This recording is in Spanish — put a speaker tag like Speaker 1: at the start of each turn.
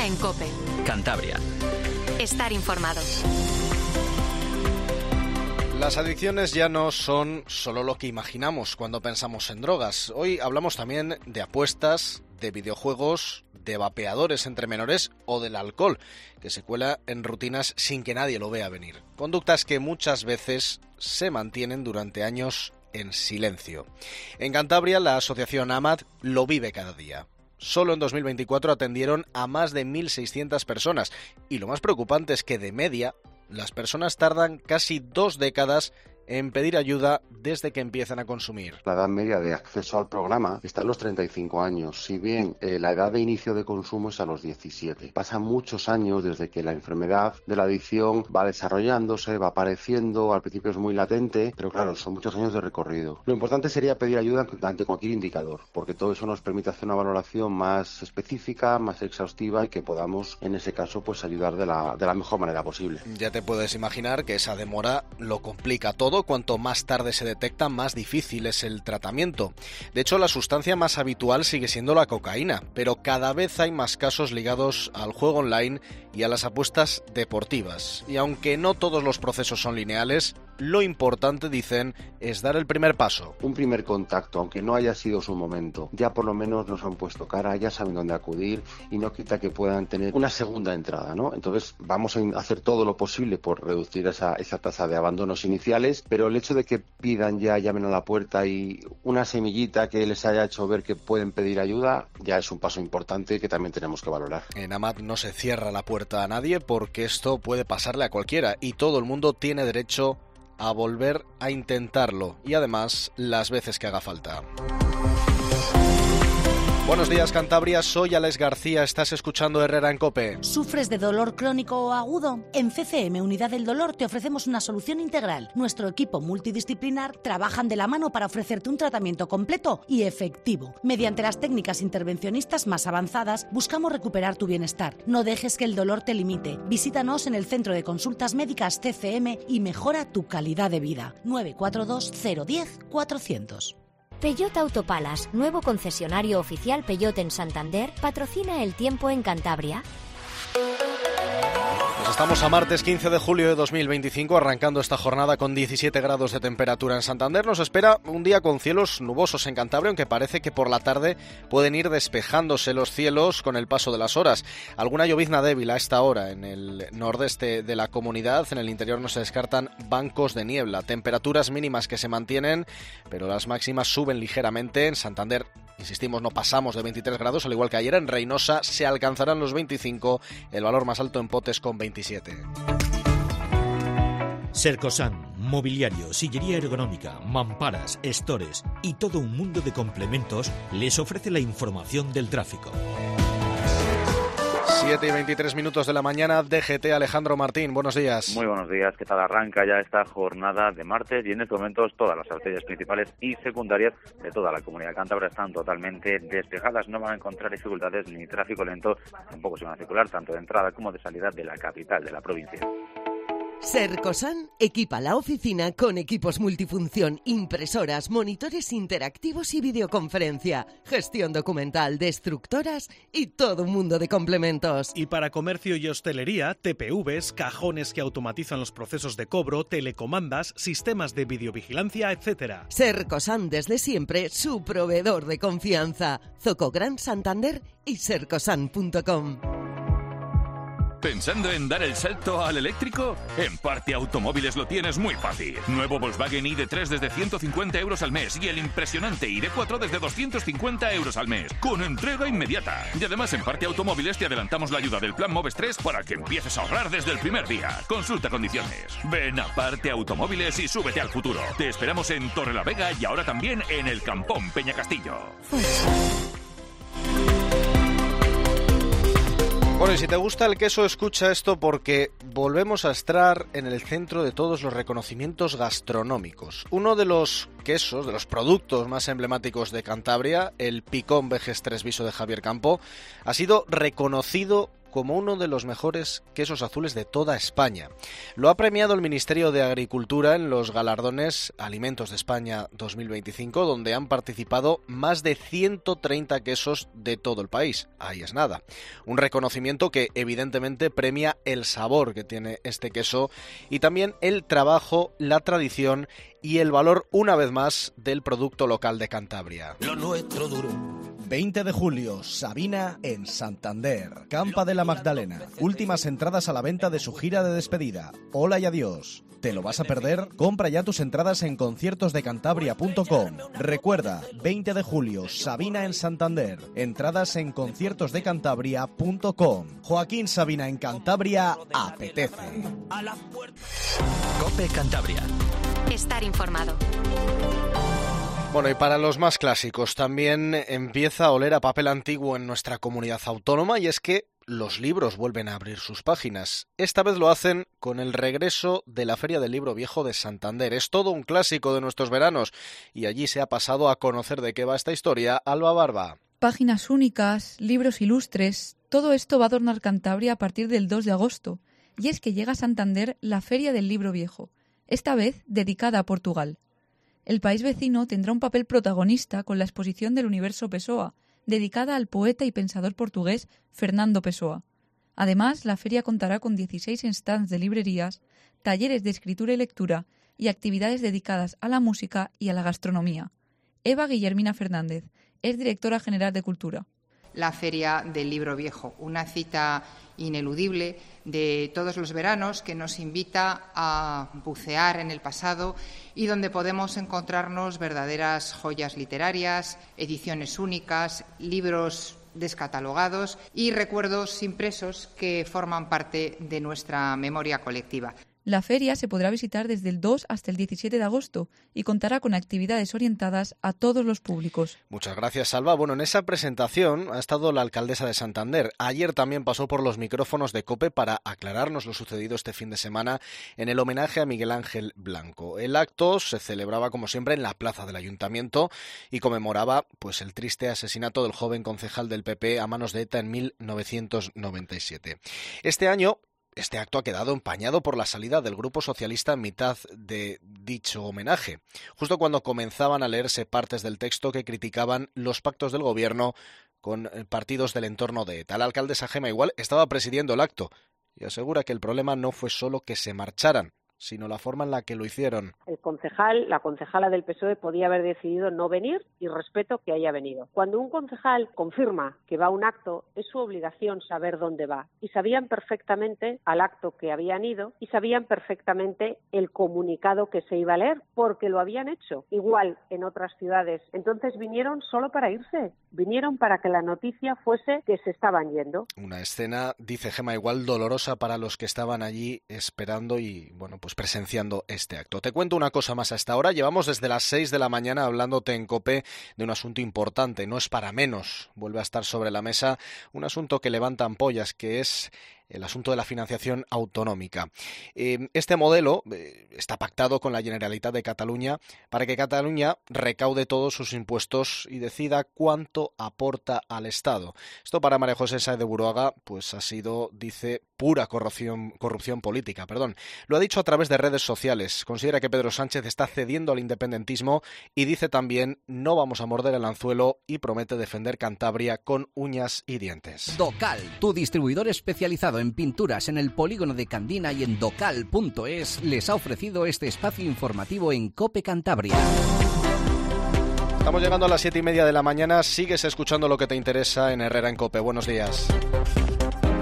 Speaker 1: Herrera en COPE.
Speaker 2: Cantabria.
Speaker 1: Estar informado.
Speaker 3: Las adicciones ya no son solo lo que imaginamos cuando pensamos en drogas. Hoy hablamos también de apuestas, de videojuegos, de vapeadores entre menores o del alcohol, que se cuela en rutinas sin que nadie lo vea venir. Conductas que muchas veces se mantienen durante años en silencio. En Cantabria, la asociación AMAD lo vive cada día. Solo en 2024 atendieron a más de 1.600 personas y lo más preocupante es que de media las personas tardan casi 2 décadas en pedir ayuda desde que empiezan a consumir.
Speaker 4: La edad media de acceso al programa está en los 35 años, si bien la edad de inicio de consumo es a los 17. Pasan muchos años desde que la enfermedad de la adicción va desarrollándose, va apareciendo, al principio es muy latente, pero claro, son muchos años de recorrido. Lo importante sería pedir ayuda ante cualquier indicador, porque todo eso nos permite hacer una valoración más específica, más exhaustiva y que podamos, en ese caso, pues ayudar de la mejor manera posible.
Speaker 3: Ya te puedes imaginar que esa demora lo complica todo. Cuanto más tarde se detecta, más difícil es el tratamiento. De hecho, la sustancia más habitual sigue siendo la cocaína, pero cada vez hay más casos ligados al juego online y a las apuestas deportivas. Y aunque no todos los procesos son lineales, lo importante, dicen, es dar el primer paso.
Speaker 4: Un primer contacto, aunque no haya sido su momento, ya por lo menos nos han puesto cara, ya saben dónde acudir y no quita que puedan tener una segunda entrada, ¿no? Entonces vamos a hacer todo lo posible por reducir esa tasa de abandonos iniciales, pero el hecho de que pidan ya, llamen a la puerta y una semillita que les haya hecho ver que pueden pedir ayuda, ya es un paso importante que también tenemos que valorar.
Speaker 3: En AMAD no se cierra la puerta a nadie porque esto puede pasarle a cualquiera y todo el mundo tiene derecho a volver a intentarlo y además las veces que haga falta. Buenos días, Cantabria, soy Alex García, estás escuchando Herrera en COPE.
Speaker 5: ¿Sufres de dolor crónico o agudo? En CCM Unidad del Dolor te ofrecemos una solución integral. Nuestro equipo multidisciplinar trabajan de la mano para ofrecerte un tratamiento completo y efectivo. Mediante las técnicas intervencionistas más avanzadas, buscamos recuperar tu bienestar. No dejes que el dolor te limite. Visítanos en el Centro de Consultas Médicas CCM y mejora tu calidad de vida. 942 010 400.
Speaker 6: Peugeot Autopalas, nuevo concesionario oficial Peugeot en Santander, patrocina el tiempo en Cantabria.
Speaker 3: Pues estamos a martes 15 de julio de 2025, arrancando esta jornada con 17 grados de temperatura en Santander. Nos espera un día con cielos nubosos en Cantabria, aunque parece que por la tarde pueden ir despejándose los cielos con el paso de las horas. Alguna llovizna débil a esta hora en el nordeste de la comunidad. En el interior no se descartan bancos de niebla. Temperaturas mínimas que se mantienen, pero las máximas suben ligeramente. En Santander, insistimos, no pasamos de 23 grados, al igual que ayer. En Reynosa se alcanzarán los 25, el valor más alto en Potes con 27.
Speaker 7: Sercosan, mobiliario, sillería ergonómica, mamparas, stores y todo un mundo de complementos les ofrece la información del tráfico.
Speaker 3: 7:23 de la mañana, DGT, Alejandro Martín, buenos días.
Speaker 8: Muy buenos días, ¿qué tal? Arranca ya esta jornada de martes y en estos momentos todas las arterias principales y secundarias de toda la comunidad cántabra están totalmente despejadas, no van a encontrar dificultades ni tráfico lento, tampoco se van a circular tanto de entrada como de salida de la capital de la provincia.
Speaker 9: Sercosan equipa la oficina con equipos multifunción, impresoras, monitores interactivos y videoconferencia, gestión documental, destructoras y todo un mundo de complementos.
Speaker 10: Y para comercio y hostelería, TPVs, cajones que automatizan los procesos de cobro, telecomandas, sistemas de videovigilancia, etc.
Speaker 9: Sercosan, desde siempre, su proveedor de confianza. Zoco Gran Santander y sercosan.com.
Speaker 11: ¿Pensando en dar el salto al eléctrico? En Parte Automóviles lo tienes muy fácil. Nuevo Volkswagen ID3 desde 150 euros al mes y el impresionante ID4 desde 250 euros al mes, con entrega inmediata. Y además en Parte Automóviles te adelantamos la ayuda del Plan Moves 3 para que empieces a ahorrar desde el primer día. Consulta condiciones. Ven a Parte Automóviles y súbete al futuro. Te esperamos en Torrelavega y ahora también en el Campón Peñacastillo.
Speaker 3: Bueno, y si te gusta el queso, escucha esto porque volvemos a estar en el centro de todos los reconocimientos gastronómicos. Uno de los quesos, de los productos más emblemáticos de Cantabria, el Picón Vejes Tresviso de Javier Campo, ha sido reconocido como uno de los mejores quesos azules de toda España. Lo ha premiado el Ministerio de Agricultura en los galardones Alimentos de España 2025, donde han participado más de 130 quesos de todo el país. Ahí es nada. Un reconocimiento que evidentemente premia el sabor que tiene este queso y también el trabajo, la tradición y el valor, una vez más, del producto local de Cantabria.
Speaker 2: Lo nuestro duro.
Speaker 12: 20 de julio, Sabina en Santander, Campa de la Magdalena. Últimas entradas a la venta de su gira de despedida. Hola y adiós. ¿Te lo vas a perder? Compra ya tus entradas en conciertosdecantabria.com. Recuerda, 20 de julio, Sabina en Santander. Entradas en conciertosdecantabria.com. Joaquín Sabina en Cantabria apetece.
Speaker 2: COPE Cantabria.
Speaker 1: Estar informado.
Speaker 3: Bueno, y para los más clásicos también empieza a oler a papel antiguo en nuestra comunidad autónoma, y es que los libros vuelven a abrir sus páginas. Esta vez lo hacen con el regreso de la Feria del Libro Viejo de Santander. Es todo un clásico de nuestros veranos y allí se ha pasado a conocer de qué va esta historia Alba Barba.
Speaker 13: Páginas únicas, libros ilustres, todo esto va a adornar Cantabria a partir del 2 de agosto. Y es que llega a Santander la Feria del Libro Viejo, esta vez dedicada a Portugal. El país vecino tendrá un papel protagonista con la exposición del Universo Pessoa, dedicada al poeta y pensador portugués Fernando Pessoa. Además, la feria contará con 16 stands de librerías, talleres de escritura y lectura y actividades dedicadas a la música y a la gastronomía. Eva Guillermina Fernández es directora general de Cultura.
Speaker 14: La Feria del Libro Viejo, una cita ineludible de todos los veranos que nos invita a bucear en el pasado y donde podemos encontrarnos verdaderas joyas literarias, ediciones únicas, libros descatalogados y recuerdos impresos que forman parte de nuestra memoria colectiva.
Speaker 13: La feria se podrá visitar desde el 2 hasta el 17 de agosto y contará con actividades orientadas a todos los públicos.
Speaker 3: Muchas gracias, Salva. Bueno, en esa presentación ha estado la alcaldesa de Santander. Ayer también pasó por los micrófonos de COPE para aclararnos lo sucedido este fin de semana en el homenaje a Miguel Ángel Blanco. El acto se celebraba, como siempre, en la plaza del Ayuntamiento y conmemoraba pues el triste asesinato del joven concejal del PP a manos de ETA en 1997. Este año este acto ha quedado empañado por la salida del Grupo Socialista en mitad de dicho homenaje, justo cuando comenzaban a leerse partes del texto que criticaban los pactos del gobierno con partidos del entorno de ETA. La alcaldesa Gema Igual estaba presidiendo el acto y asegura que el problema no fue solo que se marcharan, sino la forma en la que lo hicieron.
Speaker 15: El concejal, la concejala del PSOE podía haber decidido no venir y respeto que haya venido. Cuando un concejal confirma que va a un acto, es su obligación saber dónde va. Y sabían perfectamente al acto que habían ido y sabían perfectamente el comunicado que se iba a leer, porque lo habían hecho. Igual en otras ciudades. Entonces vinieron solo para irse. Vinieron para que la noticia fuese que se estaban yendo.
Speaker 3: Una escena, dice Gema Igual, dolorosa para los que estaban allí esperando y, bueno, pues presenciando este acto. Te cuento una cosa más a esta hora. Llevamos desde las 6 de la mañana hablándote en COPE de un asunto importante, no es para menos. Vuelve a estar sobre la mesa un asunto que levanta ampollas, que es el asunto de la financiación autonómica. Este modelo está pactado con la Generalitat de Cataluña para que Cataluña recaude todos sus impuestos y decida cuánto aporta al Estado. Esto para María José Sáez de Buruaga pues ha sido, dice, pura corrupción política. Lo ha dicho a través de redes sociales. Considera que Pedro Sánchez está cediendo al independentismo y dice también no vamos a morder el anzuelo y promete defender Cantabria con uñas y dientes.
Speaker 16: Docal, tu distribuidor especializado en pinturas en el polígono de Candina y en docal.es, les ha ofrecido este espacio informativo en COPE Cantabria.
Speaker 3: Estamos llegando a las 7:30 de la mañana. Sigues escuchando lo que te interesa en Herrera en COPE. Buenos días.